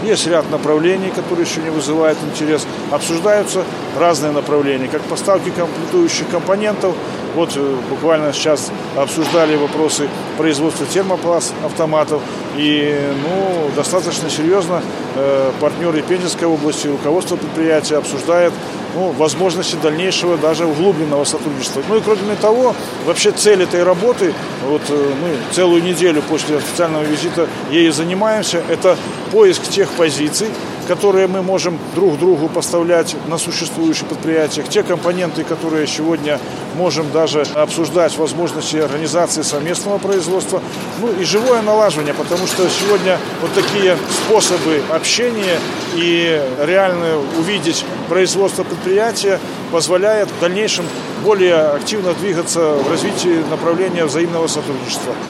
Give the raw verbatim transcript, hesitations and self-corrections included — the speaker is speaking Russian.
Есть ряд направлений, которые еще не вызывают интерес. Обсуждаются разные направления, как поставки комплектующих компонентов. Вот буквально сейчас обсуждали вопросы производства термопласт автоматов. И ну, достаточно серьезно э, партнеры Пензенской области, руководство предприятия обсуждает ну, возможности дальнейшего даже углубленного сотрудничества. Ну и кроме того, вообще цель этой работы, вот э, мы целую неделю после официального визита ею занимаемся, это поиск тех позиций, которые мы можем друг другу поставлять на существующих предприятиях, те компоненты, которые сегодня можем даже обсуждать возможности организации совместного производства, ну и живое налаживание, потому что сегодня вот такие способы общения и реально увидеть производство предприятия позволяет в дальнейшем более активно двигаться в развитии направления взаимного сотрудничества.